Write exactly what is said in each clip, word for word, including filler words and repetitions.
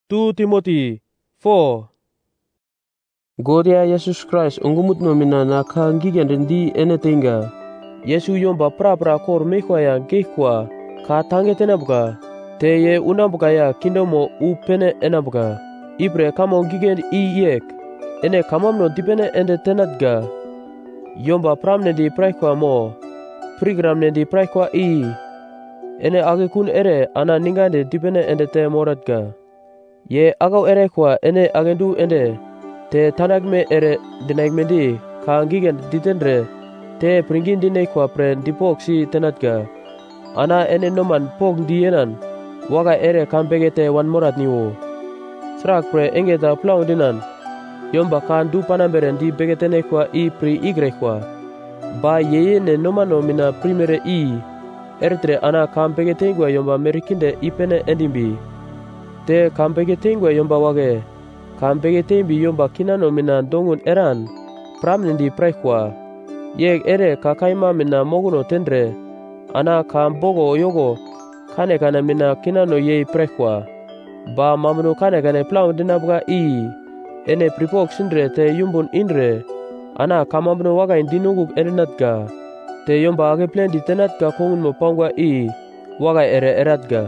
tu Timothy four. Godia Yesus Christ ungumut no mina na ka ngigyan di ene tinga. Yesu yomba pra pra kor mekwa ya gekwa ka tange tena buka. Te ye una buka ya kindomo u pene ena buka. Ibre kamo ngigen i yek. Ene kamam no dipene ende tenat ga. Yomba pramne di praikwa mo. Prigramne di praikwa i. Ene age kun ere ana ningande dipene ende te morat ga. Ye agau ere kwa ene agendu ende. Te tanagme ere dinagme di ka ngigen ditendre. Te pringin dine kwa pre dipok si tenatga. Ana ene noman pok dienan. Waga ere kampegete wan morat niwo. Srak pre engeta plau dinan. Yomba kan du panamberen di begetene kwa i pri igre kwa. Ba yeye ne nomano mina primere i. Ertre ana kampegete ngwa yomba merikinde ipene endimbi. Te kampegete ngwa yomba wage. Kampegete mbi yomba kinano mina dongun eran. Pramnendi praikwa. Yeg ere kakaima mina moguno tendre. Ana kambogo yogo. Kane kana mina kinano yei praikwa. Ba mamno kane kane plau dinabga i. Ene pripok sindre te yumbun indre. Ana kamamno waga indinuguk erinatga. Te yomba age plendi tenatga kongun mo pangwa i. Waga ere eratga.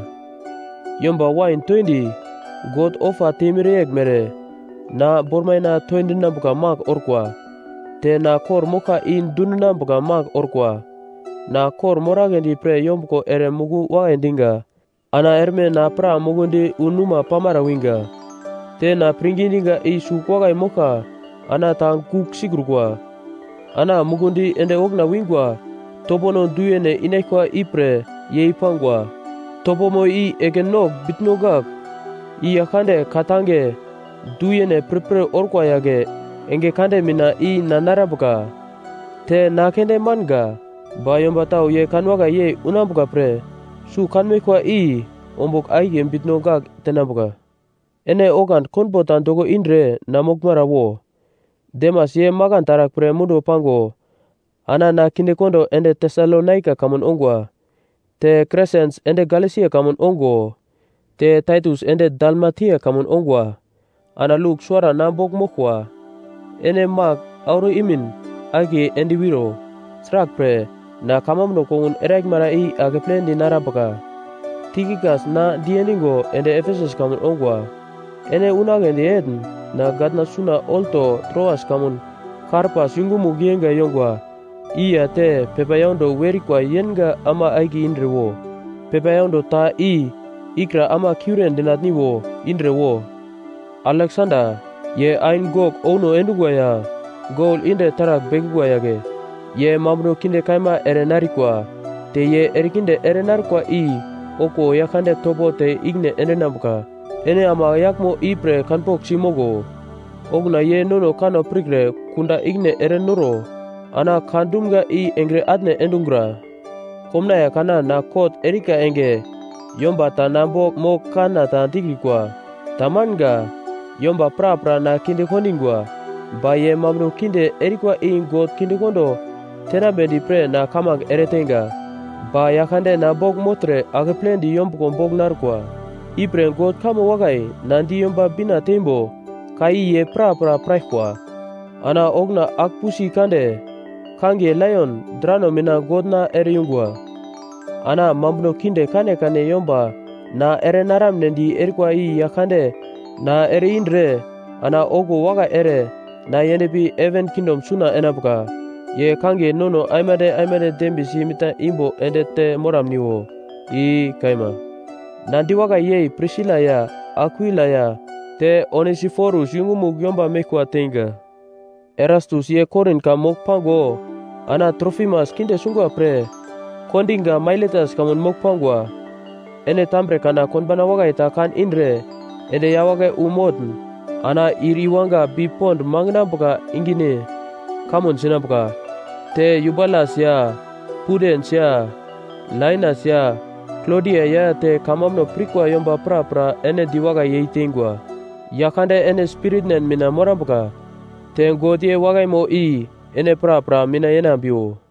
Yomba wain twenty. God ofa timireyek mere. Na bormaina twenty nabuka mak orkwa. Te na kor moka in dunna buka mak orkwa. Na kor moragendi pre yombuko ere mugu wagendinga. Ana erme na pra mugundi unuma pamara winga. Te na pringindinga i sukwagai moka. Ana tang kuk sigrukwa. Ana mugundi ende ogna wingwa. Tobono duyene inekwa ipre ye ipangwa. Topomo i egenog bitnogak. I yakande katange. Duyene prepre orkwa yage. Enge kande mina i nanarabuka. Te nakende manga. Ba yomba tau ye kanwaga ye unabuka pre. Su kanmekwa i. Ombok aige bitnogak tenabuka. Ene ogan konpotan togo indre namokmara wo. Demas ye magan tarak pre mundo pango. Ana na kinde kondo ende Tesalonaika kamun ongwa. Te Crescens ende Galatia kamun ongo. Te Titus ende Dalmatia kamun ongwa. Ana luk suara nambok mokwa. Ene mak auro imin agi endi wiro. Srak pre na kamamno kongun erek mara i age plendi narabaka. Tikikas na dieningo ende Ephesus kamun ongwa. Ene unagendi eden na gadna suna olto Troas kamun Karpas yungumu gienga yongwa. Iya te pepayaundo werikwa yenga ama aigi indrewo. Pepayaundo ta i ikra ama kuren dinatniwo indrewo. Alexander ye ain gok ono endugwa ya. Gol inde tarak begugwa yage. Ye mamno kinde kaima erenarikwa. Te ye erikinde erenarikwa i. Oko yakande topo te igne endenabuka. Ene ama yakmo ipre kanpok simogo. Ogna ye nono kano prikre kunda igne erenoro. Ana kandumga i engre adne endungra. Komna ya kana na kot erika enge. Yomba ta nambok mo kana ta antikikwa. Tamanga. Yomba pra pra na kinde koningwa. Ba ye mamno kinde erikwa i god kinde kondo. Tena bendi pre na kamag eretenga. Ba yakande na bog motre age plendi yombuko bog narkwa. Ipre god kamo wagai nandi yomba bina tembo. Kai ye pra pra praikwa. Ana ogna akpusi kande. Kange lion drano mina godna ere yungwa. Ana mamno kinde kane kane yomba. Na ere naram nendi erikwa i yakande. Na ere indre. Ana ogo waga ere. Na yenebi even kingdom suna enabuka. Ye kange nono aimade aimade dembisi mita imbo endete moram niwo. I kaima. Nandi waga ye Priscilla ya. Aquila ya. Te Onesiphorus yungumu yomba mekwa tenga. Erastus ye Korin ka mokpango. Ana Trophimus kinde sungwa pre. Kondinga Miletus kamun mokpangwa. Ene tambre kana konbana waga ita kan indre. Ene yawaga umodn. Ana iriwanga bipond mangna buka ingine. Kamun sinabuka. Te Yubalas ya. Pudens ya. Linus ya. Claudia ya te kamamno prikwa yomba pra pra ene diwaga yeitengwa. Yakande ene spiritnen mina morabuka. Te godie wagai mo i ene pra pra mina yenambio.